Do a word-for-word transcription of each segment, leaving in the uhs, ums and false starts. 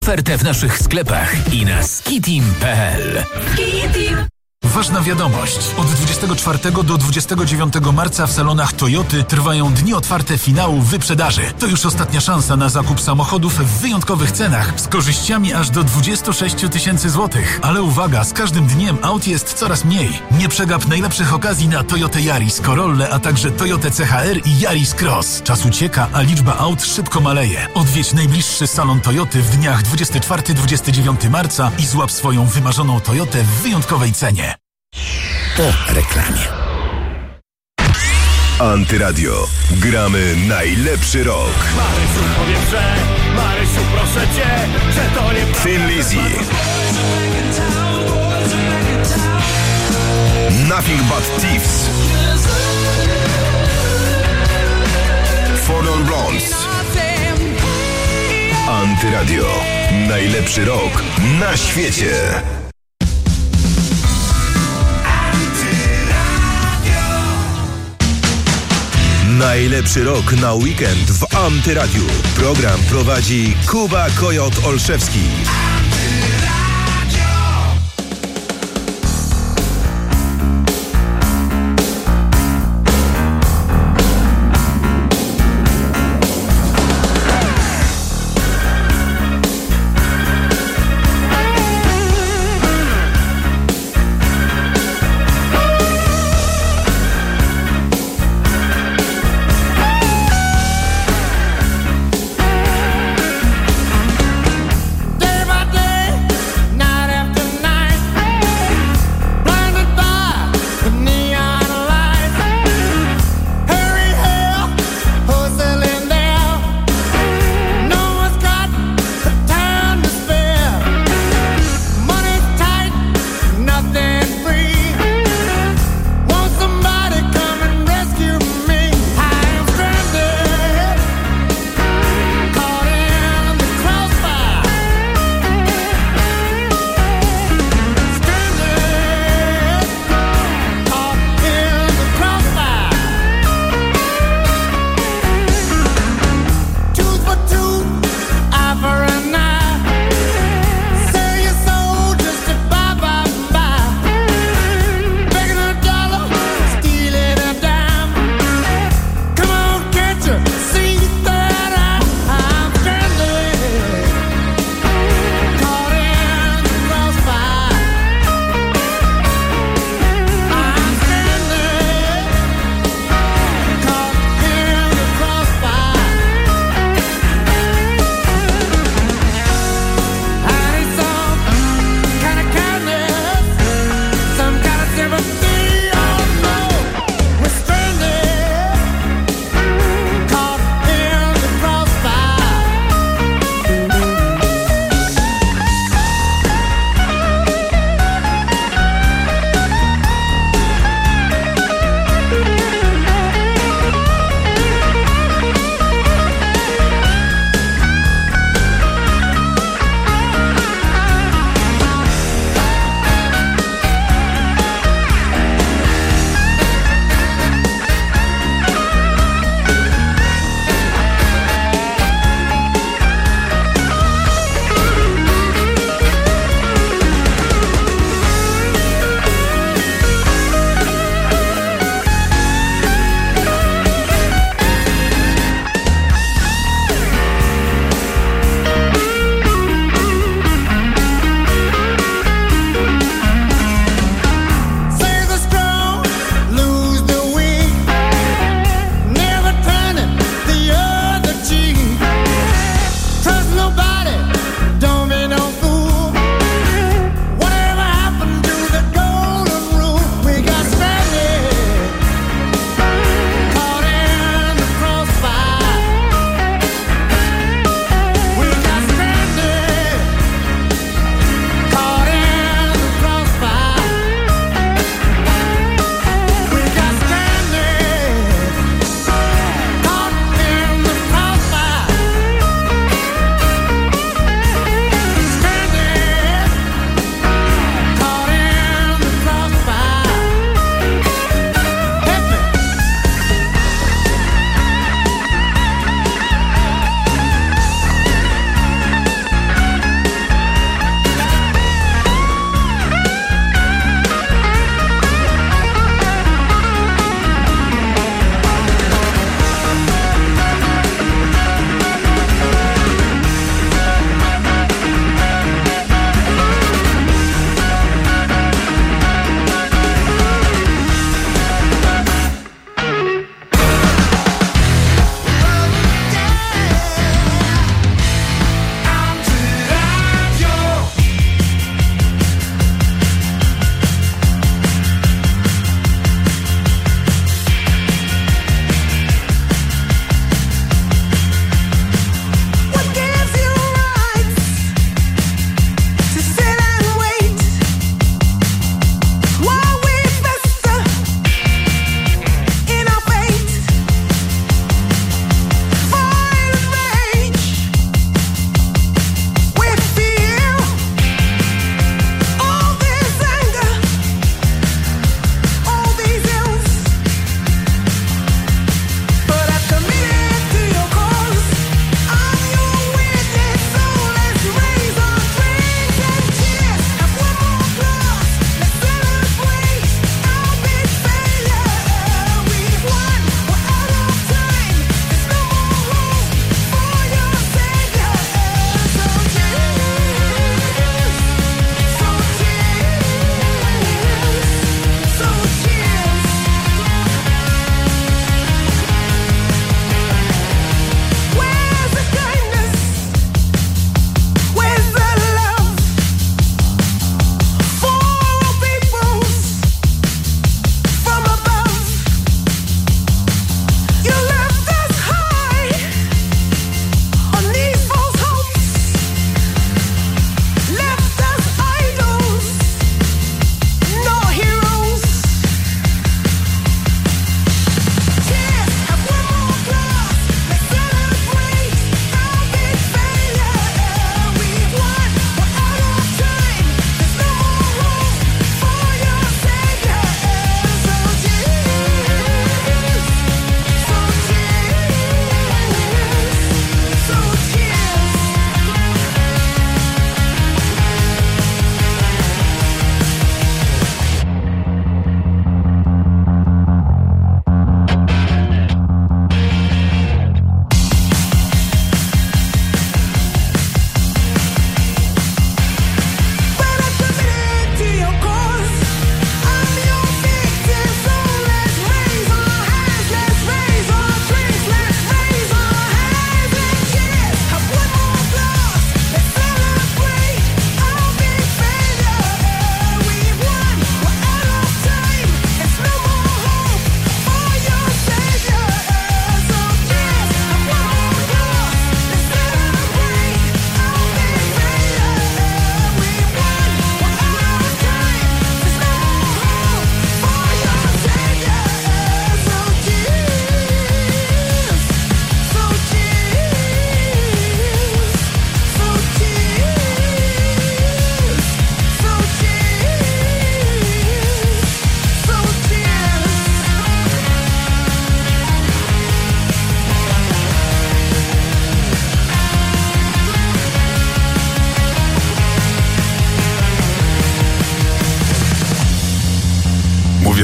Ofertę w naszych sklepach i na skitim kropka p l. Skitim. Ważna wiadomość. Od dwudziestego czwartego do dwudziestego dziewiątego marca w salonach Toyoty trwają dni otwarte finału wyprzedaży. To już ostatnia szansa na zakup samochodów w wyjątkowych cenach z korzyściami aż do dwadzieścia sześć tysięcy złotych. Ale uwaga, z każdym dniem aut jest coraz mniej. Nie przegap najlepszych okazji na Toyota Yaris, Corollę, a także Toyota C H R i Yaris Cross. Czas ucieka, a liczba aut szybko maleje. Odwiedź najbliższy salon Toyoty w dniach dwudziestego czwartego do dwudziestego dziewiątego marca i złap swoją wymarzoną Toyotę w wyjątkowej cenie. Po reklamie. Antyradio. Gramy najlepszy rok. Marysiu, powietrze, Marysiu, proszę cię, że to nie... Thin Lizzy. Nothing But Thieves. Four Non Blondes. Antyradio. Najlepszy rok na świecie. Najlepszy rok na weekend w Antyradiu. Program prowadzi Kuba Kojot Olszewski. Day by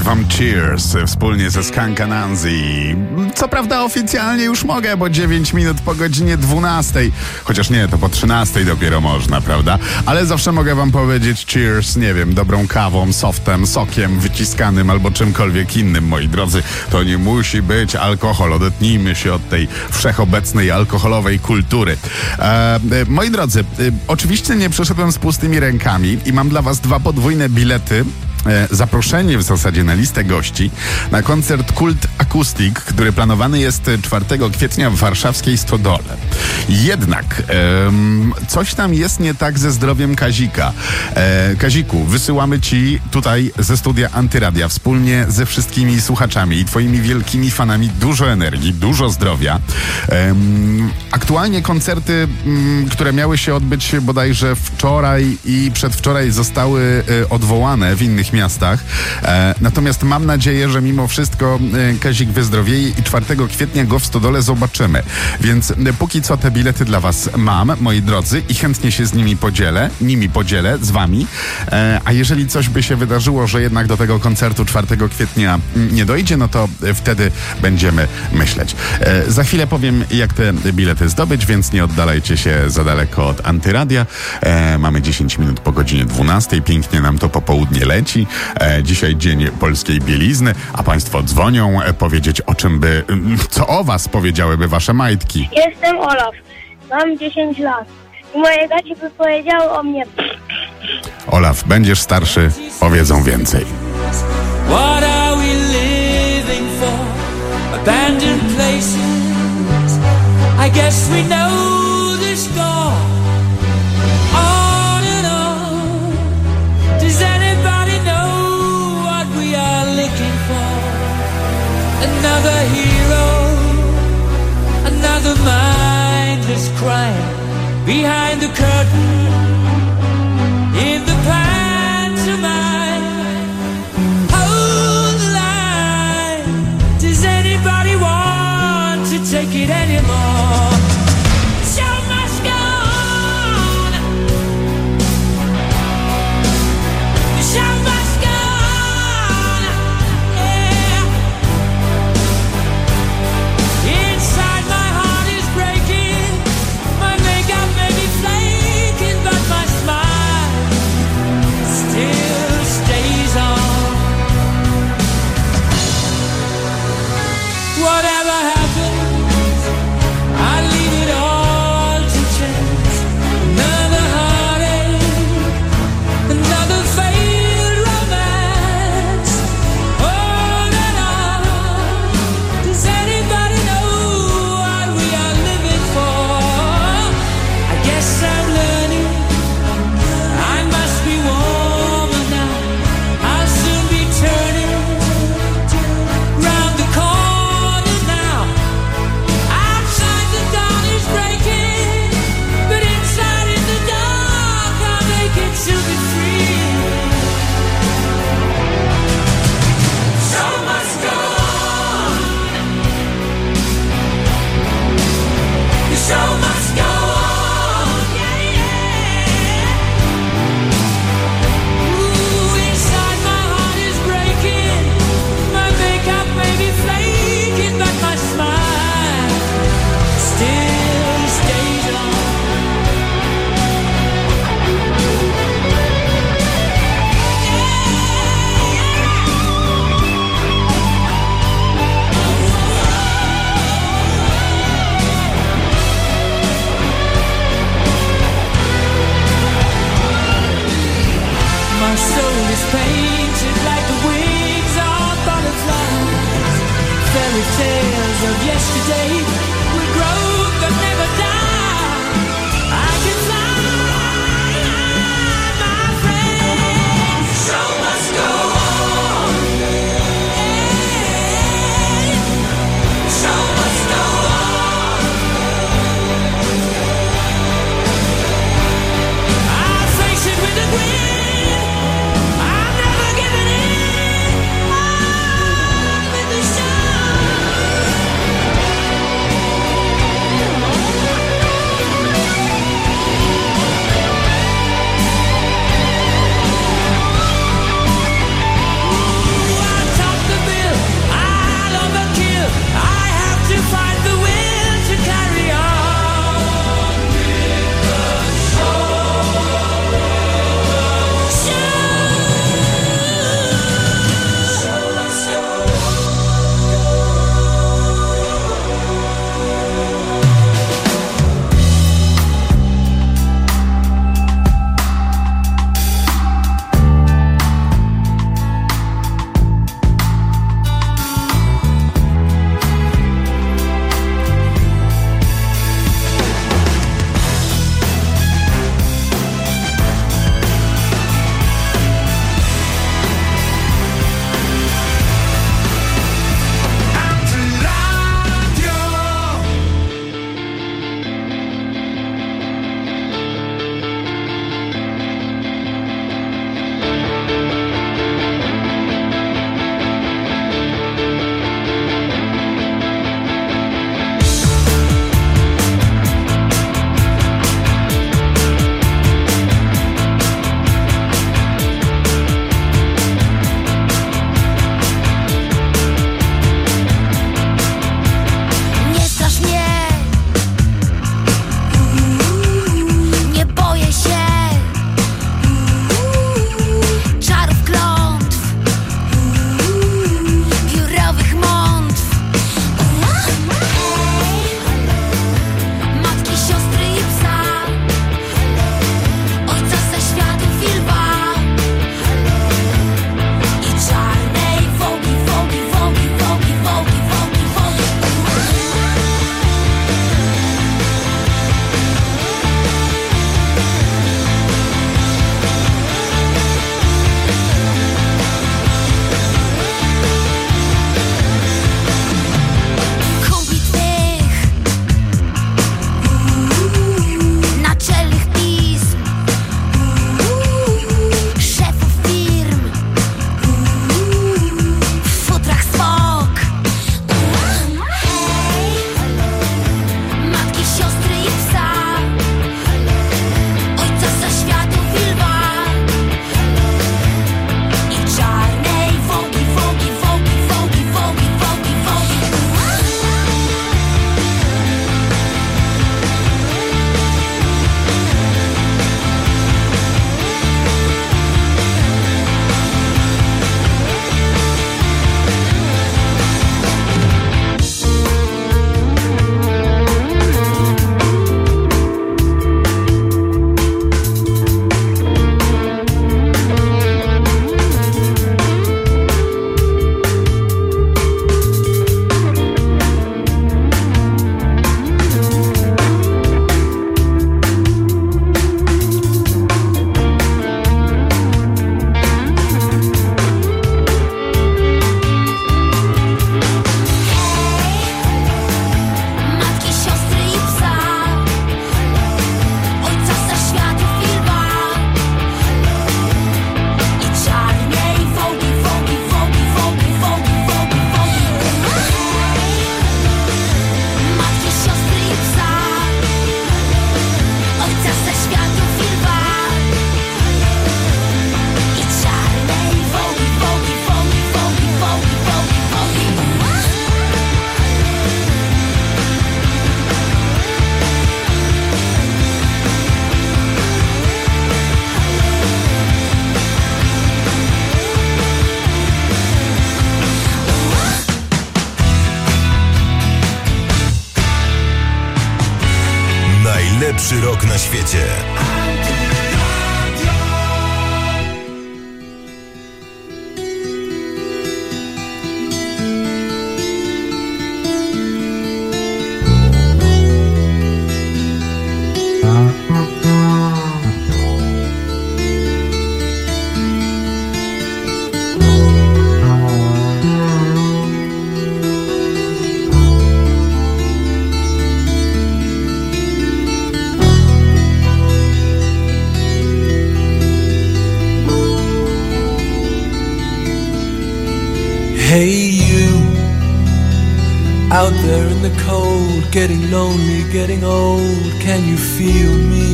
wam Cheers wspólnie ze Skunk Anansi. Co prawda oficjalnie już mogę, bo dziewięć minut po godzinie dwunastej. Chociaż nie, to po trzynastej dopiero można, prawda? Ale zawsze mogę wam powiedzieć Cheers, nie wiem, dobrą kawą, softem, sokiem wyciskanym albo czymkolwiek innym, moi drodzy. To nie musi być alkohol. Odetnijmy się od tej wszechobecnej alkoholowej kultury. E, moi drodzy, e, oczywiście nie przyszedłem z pustymi rękami i mam dla was dwa podwójne bilety. Zaproszenie w zasadzie na listę gości na koncert Kult Acoustic, który planowany jest czwartego kwietnia w warszawskiej Stodole. Jednak em, coś tam jest nie tak ze zdrowiem Kazika. E, Kaziku, wysyłamy ci tutaj ze studia Antyradia wspólnie ze wszystkimi słuchaczami i twoimi wielkimi fanami dużo energii, dużo zdrowia. Em, aktualnie koncerty, m, które miały się odbyć bodajże wczoraj i przedwczoraj zostały e, odwołane w innych miastach. E, natomiast mam nadzieję, że mimo wszystko e, Kazik wyzdrowieje i czwartego kwietnia go w Stodole zobaczymy. Więc e, póki co te bilety dla was mam, moi drodzy, i chętnie się z nimi podzielę, nimi podzielę, z wami. E, a jeżeli coś by się wydarzyło, że jednak do tego koncertu czwartego kwietnia nie dojdzie, no to e, wtedy będziemy myśleć. E, za chwilę powiem, jak te bilety zdobyć, więc nie oddalajcie się za daleko od Antyradia. E, mamy dziesięć minut po godzinie dwunastej. Pięknie nam to popołudnie leci. E, dzisiaj dzień polskiej bielizny, a państwo dzwonią e, powiedzieć o czym by, co o was powiedziałyby wasze majtki. Jestem Olaf, mam dziesięć lat i moje gaci by powiedziały o mnie. Olaf, będziesz starszy, powiedzą więcej. What are we living for? Abandoned places. I guess we know the score. On and on. Does anybody know what we are looking for? Another hero, another mindless crime behind the curtain in the pantomime. Hold the line. Does anybody want to take it anymore? Show must go on. The show must go on. Yeah. Inside my heart is breaking. My makeup may be flaking, but my smile still stays on. Whatever happens, I leave it all to chance. Another heartache, another failed romance. On and on. Does anybody know what we are living for? I guess I'm learning. I must be warmer now. I'll soon be turning round the corner now. Outside the dawn is breaking, but inside in the dark I'll make it to be free. Show must go on. The show must go on. Yeah, yeah. Ooh, inside my heart is breaking. My makeup may be flaking, but my smile still stays on. My soul is painted like the wings of butterflies. Fairy tales of yesterday will grow but never die. I can fly, my friend. Show must go on. Show must go on. I'll face it with a grin. I'm never giving in. On with the show. Najlepszy rok na świecie. Hey you, out there in the cold, getting lonely, getting old, can you feel me?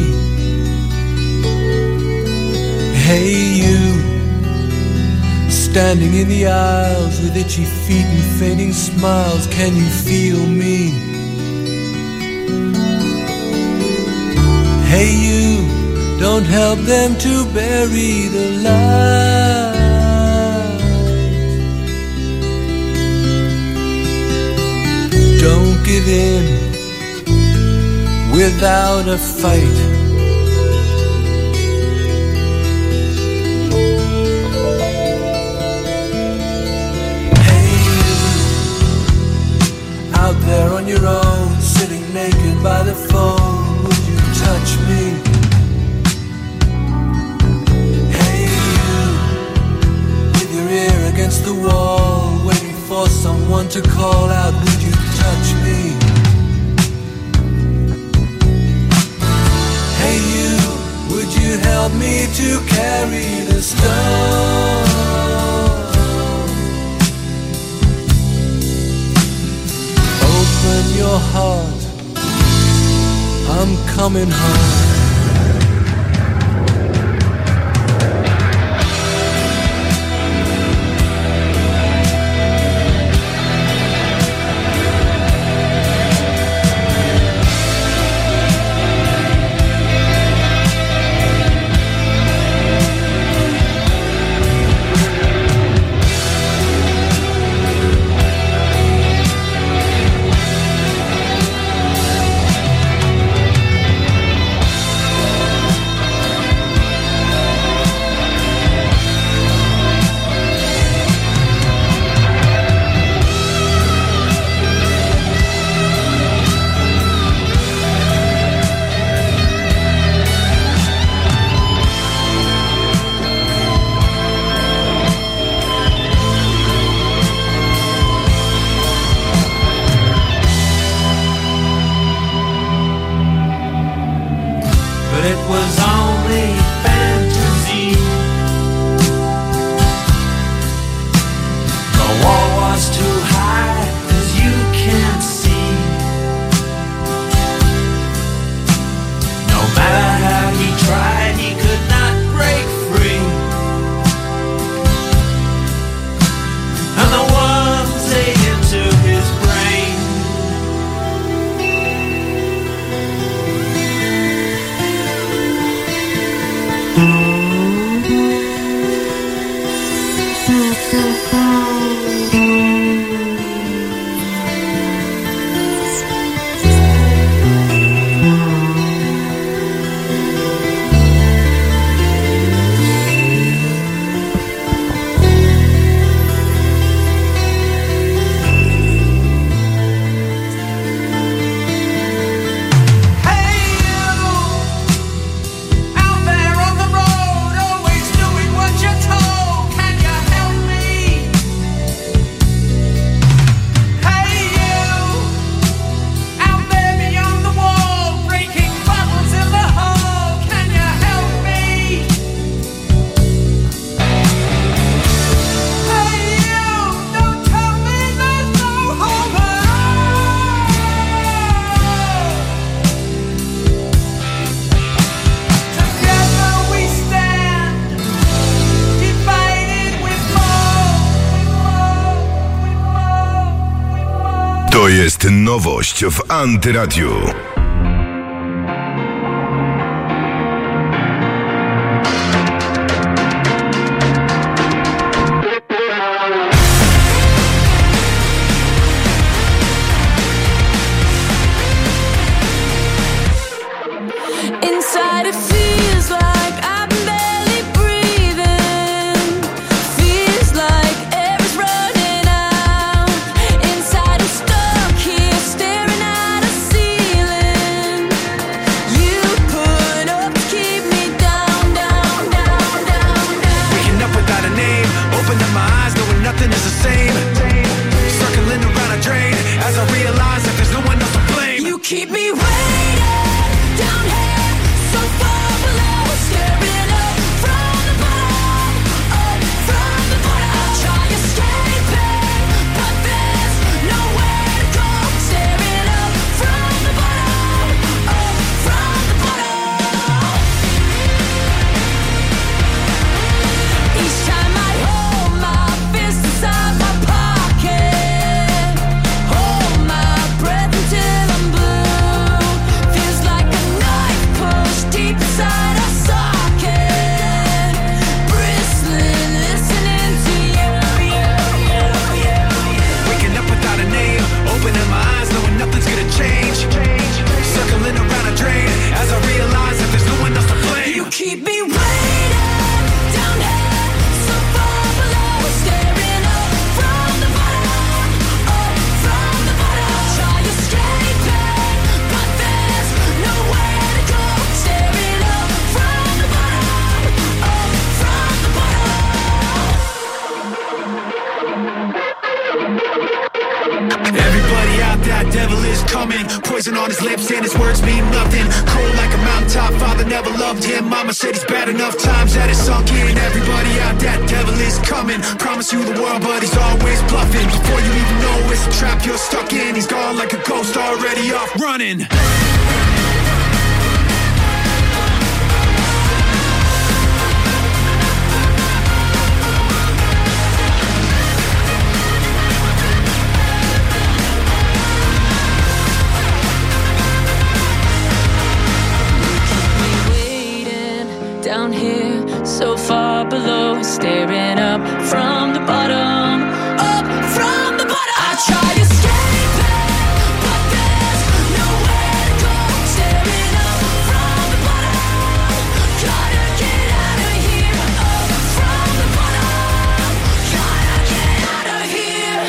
Hey you, standing in the aisles with itchy feet and fading smiles, can you feel me? Hey you, don't help them to bury the light. Don't give in without a fight. Hey you, out there on your own, sitting naked by the phone, would you touch me? Hey you, with your ear against the wall, waiting for someone to call out, would you touch me? Hey you, would you help me to carry the stone? Open your heart, I'm coming home. To jest nowość w Antyradiu. keep me waiting down here, so far below, staring up from the bottom, up from the bottom. Try escaping, but there's nowhere to go. Staring up from the bottom, up from the bottom. Everybody out there, devil is coming. Poison on his lips and his words mean nothing. Cold like a mountaintop, father never loved him. Mama said he's bad enough times that it's sunk in. Everybody out there, devil is coming. Promise you the world, but he's always bluffing. Before you even know it's a trap you're stuck in, he's gone like a ghost already off running. Down here, so far below, staring up from the bottom, up from the bottom. I tried escaping, but there's nowhere to go. Staring up from the bottom, gotta get out of here. Up from the bottom, gotta get out of here.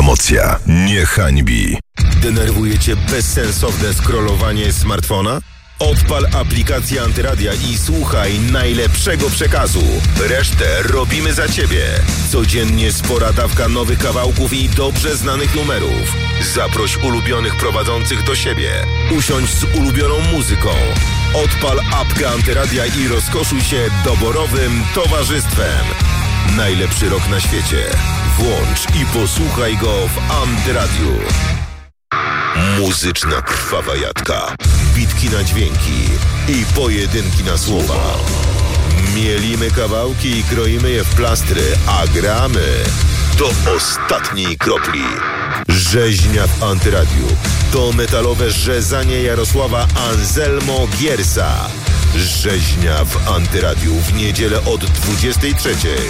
Autopromocja nie hańbi. Denerwuje cię bezsensowne scrollowanie smartfona? Odpal aplikację Antyradia i słuchaj najlepszego przekazu. Resztę robimy za Ciebie. Codziennie spora dawka nowych kawałków i dobrze znanych numerów. Zaproś ulubionych prowadzących do siebie. Usiądź z ulubioną muzyką. Odpal apkę Antyradia i rozkoszuj się doborowym towarzystwem. Najlepszy rok na świecie. Włącz i posłuchaj go w Antyradiu. Muzyczna krwawa jadka, bitki na dźwięki i pojedynki na słowa. Mielimy kawałki i kroimy je w plastry, a gramy do ostatniej kropli. Rzeźnia w Antyradiu to metalowe rzezanie Jarosława Anselmo Giersa. Rzeźnia w Antyradiu w niedzielę od dwudziestej trzeciej.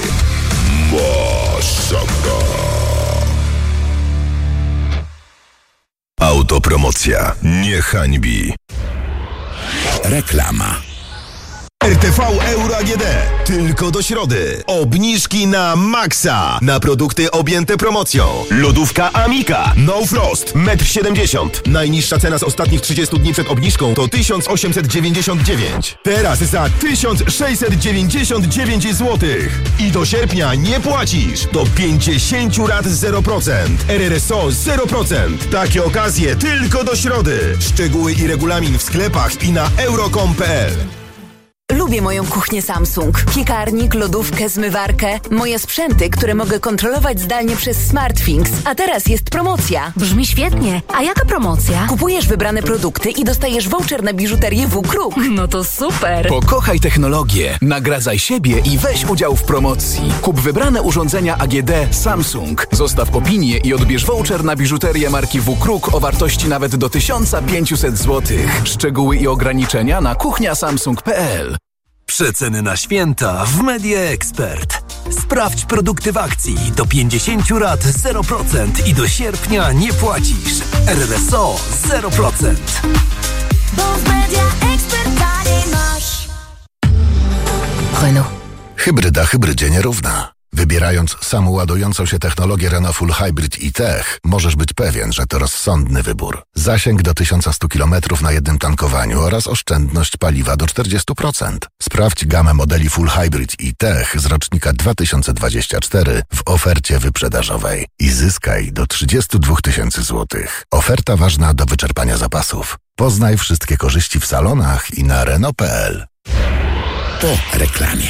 Masakra. Autopromocja nie hańbi. Reklama. R T V Euro A G D. Tylko do środy. Obniżki na maksa. Na produkty objęte promocją. Lodówka Amika. No Frost. metr siedemdziesiąt. Najniższa cena z ostatnich trzydziestu dni przed obniżką to tysiąc osiemset dziewięćdziesiąt dziewięć. Teraz za tysiąc sześćset dziewięćdziesiąt dziewięć złotych. I do sierpnia nie płacisz. Do pięćdziesiąt rat zero procent. R R S O zero procent. Takie okazje tylko do środy. Szczegóły i regulamin w sklepach i na euro kropka com kropka p l. Lubię moją kuchnię Samsung. Piekarnik, lodówkę, zmywarkę. Moje sprzęty, które mogę kontrolować zdalnie przez SmartThings. A teraz jest promocja. Brzmi świetnie. A jaka promocja? Kupujesz wybrane produkty i dostajesz voucher na biżuterię W-Kruk. No to super. Pokochaj technologię, nagradzaj siebie i weź udział w promocji. Kup wybrane urządzenia A G D Samsung. Zostaw opinię i odbierz voucher na biżuterię marki W-Kruk o wartości nawet do tysiąc pięćset złotych. Szczegóły i ograniczenia na kuchnia samsung kropka p l. Przeceny na święta w Media Expert. Sprawdź produkty w akcji do pięćdziesiąt rat zero procent i do sierpnia nie płacisz. R R S O zero procent. Bo w Media Expert taniej masz. Renault. Hybryda hybrydzie nierówna. Wybierając samoładującą się technologię Renault Full Hybrid i-Tech, możesz być pewien, że to rozsądny wybór. Zasięg do tysiąc sto kilometrów na jednym tankowaniu oraz oszczędność paliwa do czterdzieści procent. Sprawdź gamę modeli Full Hybrid i-Tech z rocznika dwa tysiące dwudziestego czwartego w ofercie wyprzedażowej i zyskaj do trzydzieści dwa tysiące złotych. Oferta ważna do wyczerpania zapasów. Poznaj wszystkie korzyści w salonach i na Renault kropka p l. Po reklamie.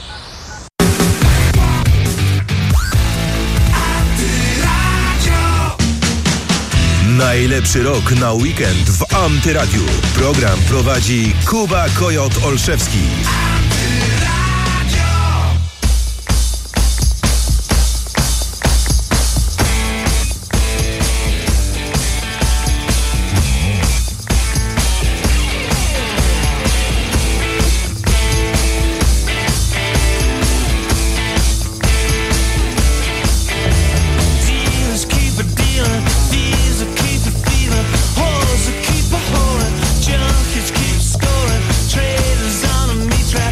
Najlepszy rok na weekend w Antyradiu. Program prowadzi Kuba Kojot Olszewski. Junkies keep scoring, traders on a meat track.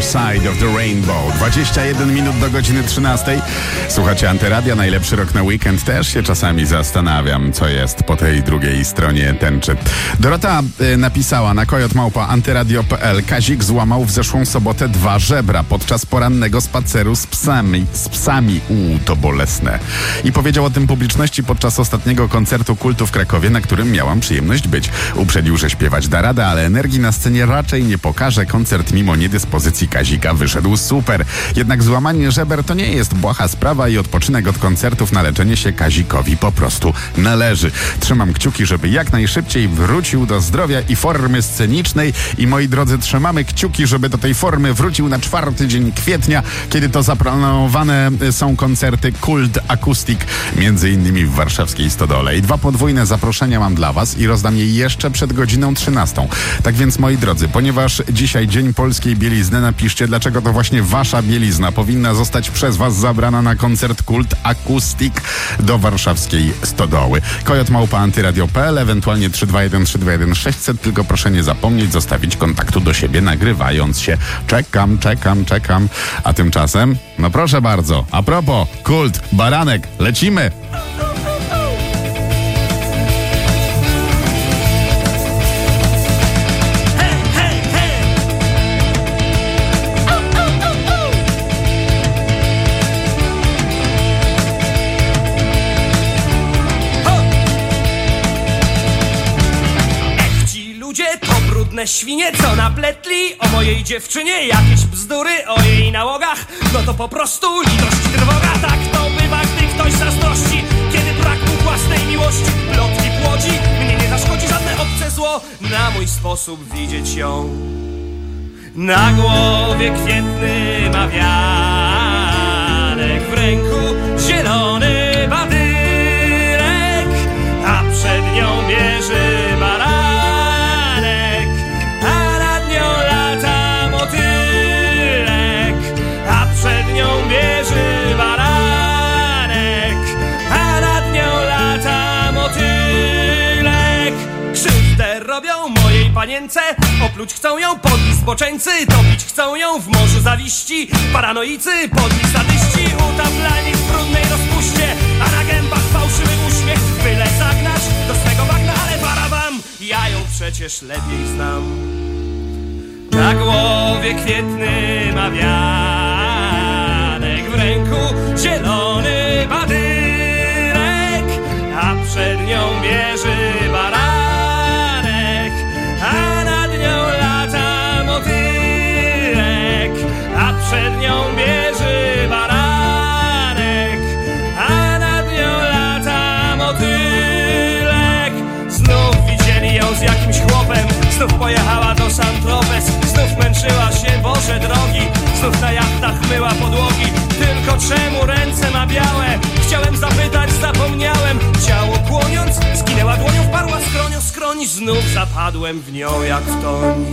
Side of the Rainbow. dwadzieścia jeden minut do godziny trzynastej. Słuchacie Antyradia, najlepszy rok na weekend. Też się czasami zastanawiam, co jest po tej drugiej stronie tęczy. Dorota y, napisała na kojot małpa antyradio kropka p l: Kazik złamał w zeszłą sobotę dwa żebra podczas porannego spaceru z psami. Z psami. Uuu, to bolesne. I powiedział o tym publiczności podczas ostatniego koncertu Kultu w Krakowie, na którym miałam przyjemność być. Uprzedził, że śpiewać da radę, ale energii na scenie raczej nie pokaże. Koncert mimo niedyspozycji Kazika wyszedł super. Jednak złamanie żeber to nie jest błaha sprawa i odpoczynek od koncertów na leczenie się Kazikowi po prostu należy. Trzymam kciuki, żeby jak najszybciej wrócił do zdrowia i formy scenicznej. I moi drodzy, trzymamy kciuki, żeby do tej formy wrócił na czwarty dzień kwietnia, kiedy to zaplanowane są koncerty Kult Acoustic, między innymi w warszawskiej Stodole. I dwa podwójne zaproszenia mam dla was i rozdam je jeszcze przed godziną trzynastą. Tak więc, moi drodzy, ponieważ dzisiaj Dzień Polskiej Bielizny, napiszcie, dlaczego to właśnie wasza bielizna powinna zostać przez was zabrana na koncert Kult Acoustic do warszawskiej Stodoły. Kojot małpa antyradio kropka p l, ewentualnie trzy dwa jeden trzy dwa jeden sześćset, tylko proszę nie zapomnieć zostawić kontaktu do siebie, nagrywając się. Czekam, czekam, czekam. A tymczasem, no proszę bardzo, a propos, Kult, Baranek, lecimy! Świnie, co napletli o mojej dziewczynie jakieś bzdury o jej nałogach, no to po prostu litość i trwoga. Tak to bywa, gdy ktoś zazdrości, kiedy brak mu własnej miłości plotki płodzi. Mnie nie zaszkodzi żadne obce zło, na mój sposób widzieć ją. Na głowie kwietny ma wianek, w ręku zielony badyrek, a przed nią bierze baran. Bierze baranek, a nad nią lata motylek. Krzywdę robią mojej panience, opluć chcą ją podli zboczeńcy, topić chcą ją w morzu zawiści, paranoicy, podli sadyści, utaplani w brudnej rozpuście, a na gębach fałszywy uśmiech, byle zagnać do swego bagna, ale para wam, ja ją przecież lepiej znam. Na głowie kwietny ma wianek, w ręku zielony badyrek, a przed nią bierze baranek, a nad nią lata motylek, a przed nią bierze baranek, a nad nią lata motylek. Znów widzieli ją z jakimś chłopem, znów pojechała do Saint-Tropez, znów męczyła się, Boże drogi, znów na jachtach myła podłogi. Tylko czemu ręce ma białe? Chciałem zapytać, zapomniałem. Ciało kłoniąc, skinęła dłonią, wparła skronią skroń. Znów zapadłem w nią jak w toń.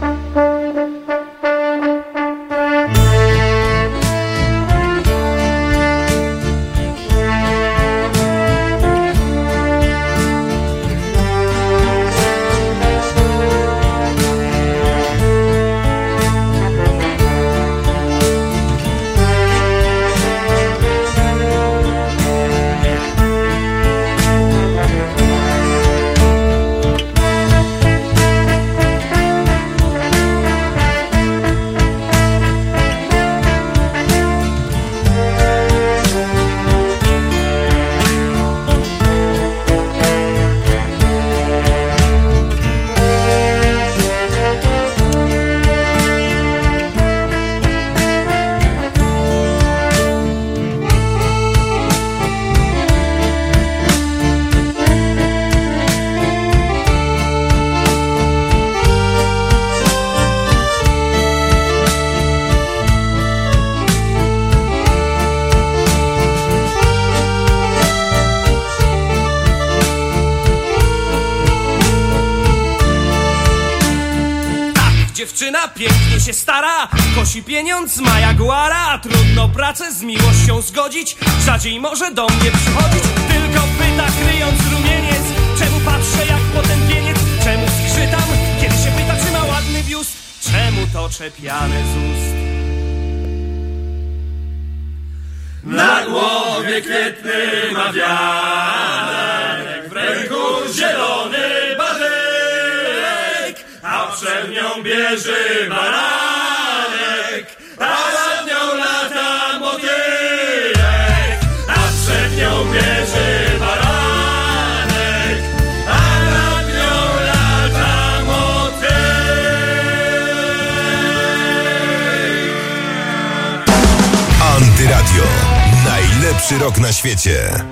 Dziewczyna pięknie się stara, kosi pieniądz, ma jaguara, a trudno pracę z miłością zgodzić. Rzadziej może do mnie przychodzić, tylko pyta, kryjąc rumieniec. Czemu patrzę jak potępieniec, czemu skrzytam, kiedy się pyta, czy ma ładny biust. czemu to czepiane z ust? Na głowie kwietny ma wianek, w ręku zielony badynek, a przed nią bierze baranek, a nad nią lata motylek, a przed nią bierze baranek, a nad nią lata motylek. Antyradio. Najlepszy rok na świecie.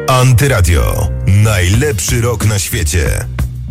Antyradio. Najlepszy rok na świecie.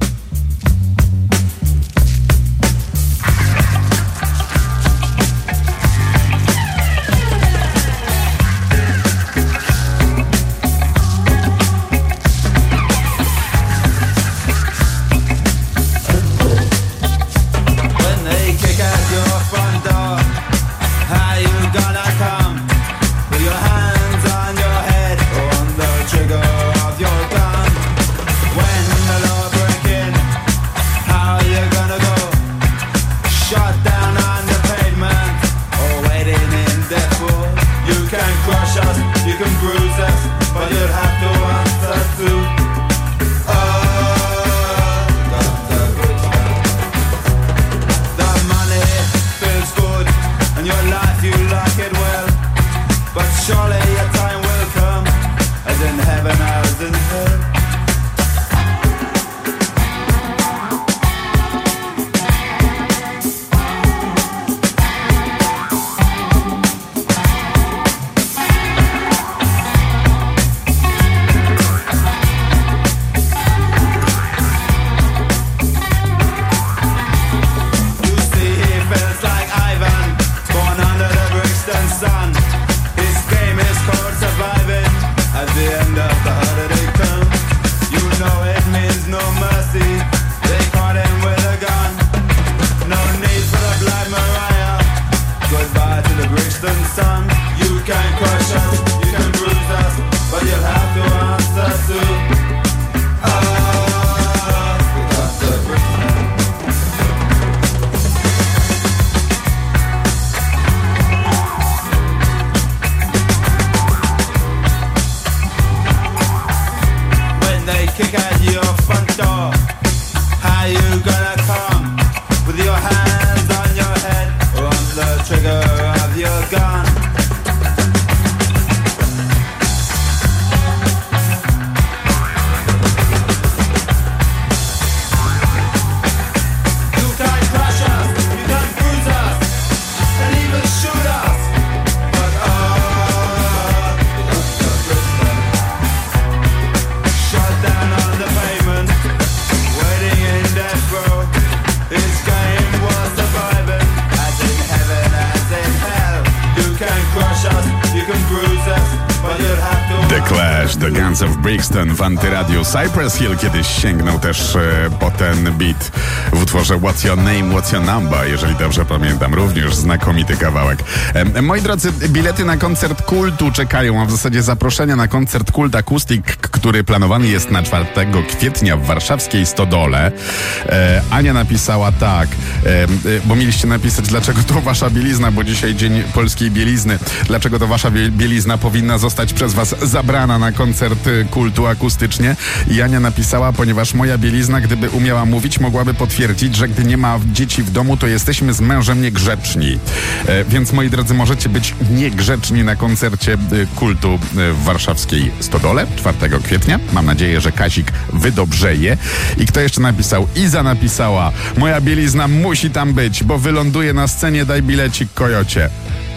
Brixton w Antyradiu. Cypress Hill kiedyś sięgnął też e, po ten beat w utworze What's Your Name, What's Your Number, jeżeli dobrze pamiętam. Również znakomity kawałek. E, moi drodzy, bilety na koncert Kultu czekają, a w zasadzie zaproszenia na koncert Kult Acoustic, który planowany jest na czwartego kwietnia w warszawskiej Stodole. E, Ania napisała tak, e, bo mieliście napisać, dlaczego to wasza bielizna, bo dzisiaj dzień polskiej bielizny. Dlaczego to wasza bielizna powinna zostać przez was zabrana na koncert Kultu akustycznie? I Ania napisała, ponieważ moja bielizna, gdyby umiała mówić, mogłaby potwierdzić, że gdy nie ma dzieci w domu, to jesteśmy z mężem niegrzeczni. E, więc moi drodzy, możecie być niegrzeczni na koncercie e, Kultu e, w warszawskiej Stodole czwartego kwietnia. Mam nadzieję, że Kazik wydobrzeje. I kto jeszcze napisał? Iza napisała, moja bielizna musi tam być, bo wyląduje na scenie, daj bilecik Kojocie.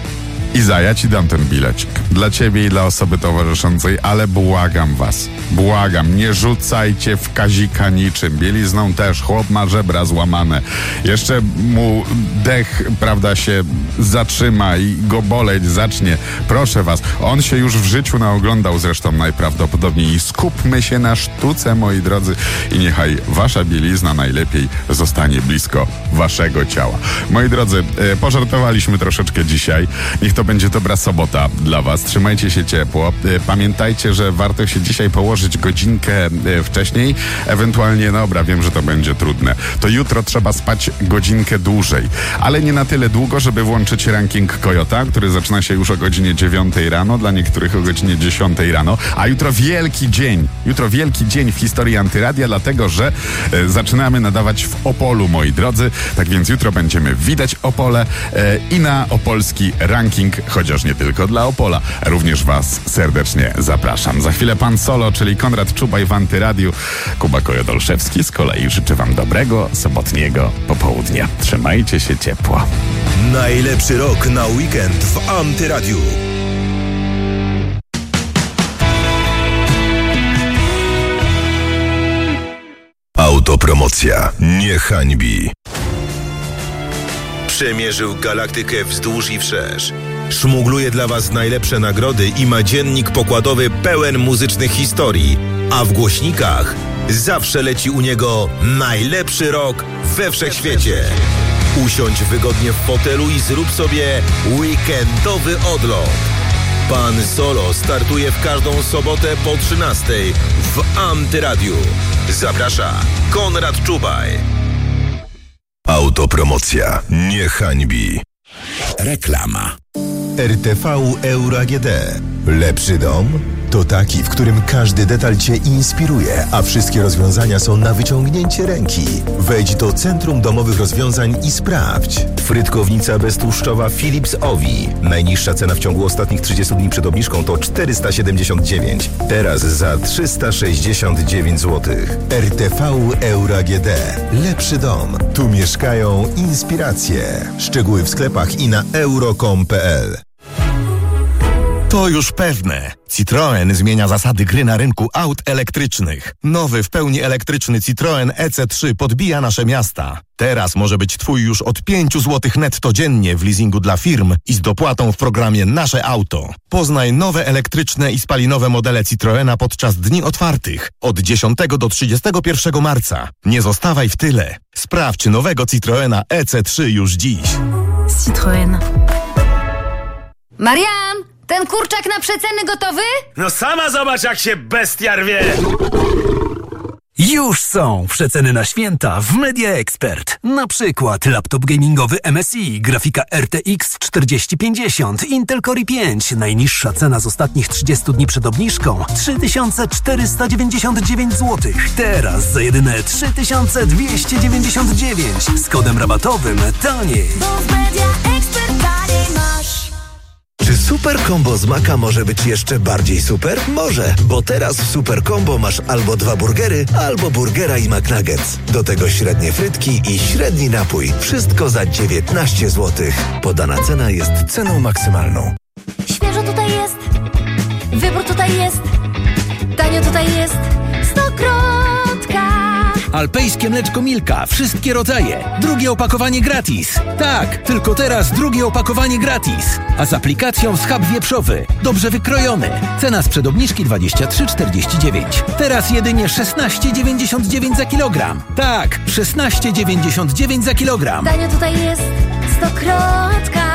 Iza, ja ci dam ten bilecik. Dla ciebie i dla osoby towarzyszącej, ale błagam was, błagam, nie rzucajcie w Kazika niczym. Bielizną też, chłop ma żebra złamane. Jeszcze mu dech, prawda, się zatrzyma i go boleć zacznie. Proszę was, on się już w życiu naoglądał zresztą najprawdopodobniej. I skupmy się na sztuce, moi drodzy, i niechaj wasza bielizna najlepiej zostanie blisko waszego ciała. Moi drodzy, e, pożartowaliśmy troszeczkę dzisiaj. Niech to będzie dobra sobota dla was. Trzymajcie się ciepło. Pamiętajcie, że warto się dzisiaj położyć godzinkę wcześniej. Ewentualnie, dobra, wiem, że to będzie trudne. To jutro trzeba spać godzinkę dłużej. Ale nie na tyle długo, żeby włączyć ranking Kojota, który zaczyna się już o godzinie dziewiątej rano, dla niektórych o godzinie dziesiątej rano. A jutro wielki dzień. Jutro wielki dzień w historii Antyradia, dlatego, że e, zaczynamy nadawać w Opolu, moi drodzy. Tak więc jutro będziemy widać Opole e, i na opolski ranking, chociaż nie tylko dla Opola. Również was serdecznie zapraszam. Za chwilę pan Solo, czyli Konrad Czubaj w Antyradiu. Kuba Kojot-Olszewski z kolei życzy wam dobrego, sobotniego popołudnia. Trzymajcie się ciepło. Najlepszy rok na weekend w Antyradiu. Autopromocja nie hańbi. Przemierzył galaktykę wzdłuż i wszerz. Szmugluje dla Was najlepsze nagrody i ma dziennik pokładowy pełen muzycznych historii. A w głośnikach zawsze leci u niego najlepszy rock we wszechświecie. Usiądź wygodnie w fotelu i zrób sobie weekendowy odlot. Pan Solo startuje w każdą sobotę po trzynastej w Antyradiu. Zaprasza Konrad Czubaj. Autopromocja nie hańbi. Reklama. R T V Euro A G D. Lepszy dom? To taki, w którym każdy detal Cię inspiruje, a wszystkie rozwiązania są na wyciągnięcie ręki. Wejdź do Centrum Domowych Rozwiązań i sprawdź. Frytkownica beztłuszczowa Philips Ovi. Najniższa cena w ciągu ostatnich trzydziestu dni przed obniżką to czterysta siedemdziesiąt dziewięć. Teraz za trzysta sześćdziesiąt dziewięć złotych. R T V Euro A G D. Lepszy dom. Tu mieszkają inspiracje. Szczegóły w sklepach i na euro kropka com kropka p l. To już pewne. Citroen zmienia zasady gry na rynku aut elektrycznych. Nowy w pełni elektryczny Citroen E C trzy podbija nasze miasta. Teraz może być Twój już od pięć złotych netto dziennie w leasingu dla firm i z dopłatą w programie Nasze Auto. Poznaj nowe elektryczne i spalinowe modele Citroena podczas dni otwartych od dziesiątego do trzydziestego pierwszego marca. Nie zostawaj w tyle. Sprawdź nowego Citroena E C trzy już dziś. Citroen. Marian! Ten kurczak na przeceny gotowy? No sama zobacz, jak się bestia rwie! Już są przeceny na święta w Media Expert. Na przykład laptop gamingowy M S I, grafika R T X czterdzieści pięćdziesiąt, Intel Core i pięć. Najniższa cena z ostatnich trzydziestu dni przed obniżką trzy tysiące czterysta dziewięćdziesiąt dziewięć złotych. Teraz za jedyne trzy tysiące dwieście dziewięćdziesiąt dziewięć. Z kodem rabatowym taniej. Bo w Media Expert taniej masz. Czy Super Combo z Maka może być jeszcze bardziej super? Może, bo teraz w Super Combo masz albo dwa burgery, albo burgera i McNuggets. Do tego średnie frytki i średni napój. Wszystko za dziewiętnaście złotych. Podana cena jest ceną maksymalną. Świeżo tutaj jest, wybór tutaj jest, tanio tutaj jest, Stokrotka. Alpejskie mleczko Milka. Wszystkie rodzaje. Drugie opakowanie gratis. Tak, tylko teraz drugie opakowanie gratis. A z aplikacją schab wieprzowy. Dobrze wykrojony. Cena sprzed obniżki dwadzieścia trzy czterdzieści dziewięć. Teraz jedynie szesnaście dziewięćdziesiąt dziewięć za kilogram. Tak, szesnaście dziewięćdziesiąt dziewięć za kilogram. Tanio tutaj jest, Stokrotka.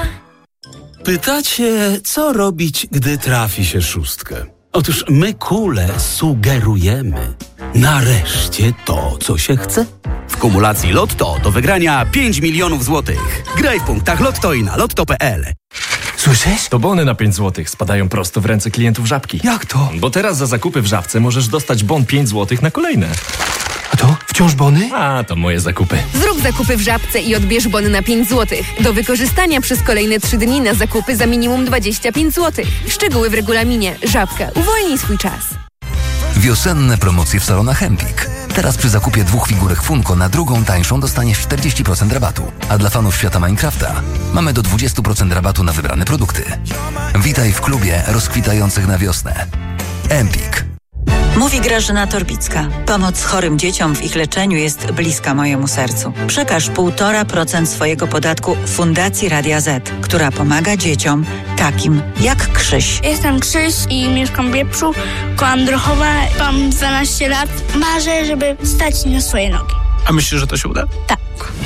Pytacie, co robić, gdy trafi się szóstkę? Otóż my, Kule, sugerujemy nareszcie to, co się chce. W kumulacji Lotto do wygrania pięć milionów złotych. Graj w punktach Lotto i na lotto kropka p l. Słyszysz? To bony na pięć złotych spadają prosto w ręce klientów Żabki. Jak to? Bo teraz za zakupy w Żabce możesz dostać bon pięć złotych na kolejne. A to wciąż bony? A, to moje zakupy. Zrób zakupy w Żabce i odbierz bony na pięć złotych. Do wykorzystania przez kolejne trzy dni na zakupy za minimum dwadzieścia pięć złotych. Szczegóły w regulaminie. Żabka. Uwolnij swój czas. Wiosenne promocje w salonach Empik. Teraz przy zakupie dwóch figurek Funko na drugą tańszą dostaniesz czterdzieści procent rabatu. A dla fanów świata Minecrafta mamy do dwadzieścia procent rabatu na wybrane produkty. Witaj w klubie rozkwitających na wiosnę. Empik. Mówi Grażyna Torbicka. Pomoc chorym dzieciom w ich leczeniu jest bliska mojemu sercu. Przekaż półtora procent swojego podatku Fundacji Radia Z, która pomaga dzieciom takim jak Krzyś. Jestem Krzyś i mieszkam w Wieprzu, koło Androchowa. Mam dwanaście lat. Marzę, żeby stać na swoje nogi. A myślisz, że to się uda? Tak.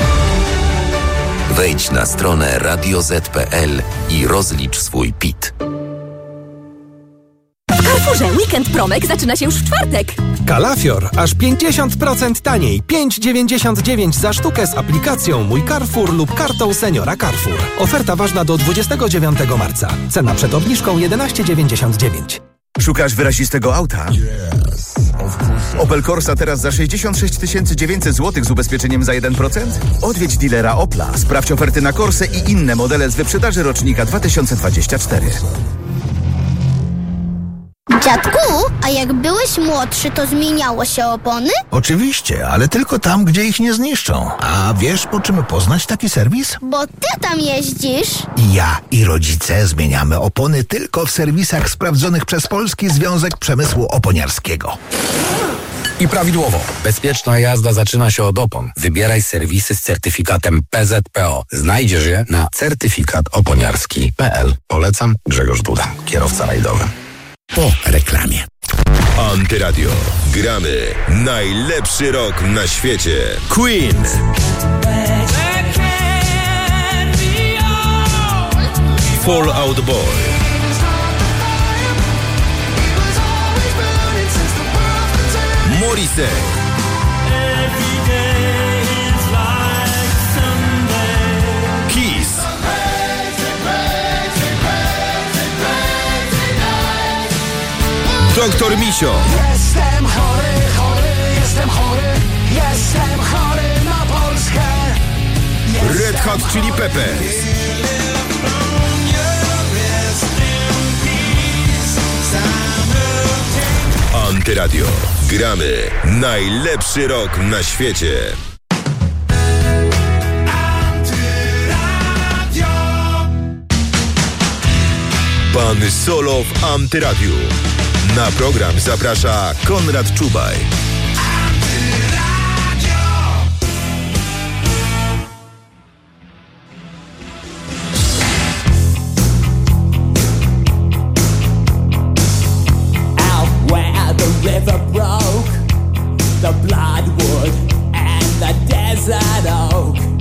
Wejdź na stronę radio zet kropka p l i rozlicz swój P I T. W Carrefourze weekend promek zaczyna się już w czwartek. Kalafior aż pięćdziesiąt procent taniej. pięć dziewięćdziesiąt dziewięć za sztukę z aplikacją Mój Carrefour lub kartą Seniora Carrefour. Oferta ważna do dwudziestego dziewiątego marca. Cena przed obniżką jedenaście dziewięćdziesiąt dziewięć. Szukasz wyrazistego auta? Opel Corsa teraz za sześćdziesiąt sześć tysięcy dziewięćset złotych z ubezpieczeniem za jeden procent? Odwiedź dealera Opla, sprawdź oferty na Corsę i inne modele z wyprzedaży rocznika dwa tysiące dwudziestego czwartego. Dziadku, a jak byłeś młodszy, to zmieniało się opony? Oczywiście, ale tylko tam, gdzie ich nie zniszczą. A wiesz, po czym poznać taki serwis? Bo ty tam jeździsz. I ja i rodzice zmieniamy opony tylko w serwisach sprawdzonych przez Polski Związek Przemysłu Oponiarskiego. I prawidłowo. Bezpieczna jazda zaczyna się od opon. Wybieraj serwisy z certyfikatem P Z P O. Znajdziesz je na certyfikat oponiarski kropka p l. Polecam, Grzegorz Duda, kierowca rajdowy. Po reklamie. Antyradio. Gramy najlepszy rok na świecie. Queen. Fall Out Boy. Morrissey. Kiss. Doktor Misio. Jestem chory, chory, jestem chory, jestem chory na Polskę. Red Hot Chili Peppers. Antyradio. Gramy najlepszy rok na świecie. Pan Solo w Antyradiu. Na program zaprasza Konrad Czubaj. Out where the river broke, the bloodwood and the desert oak.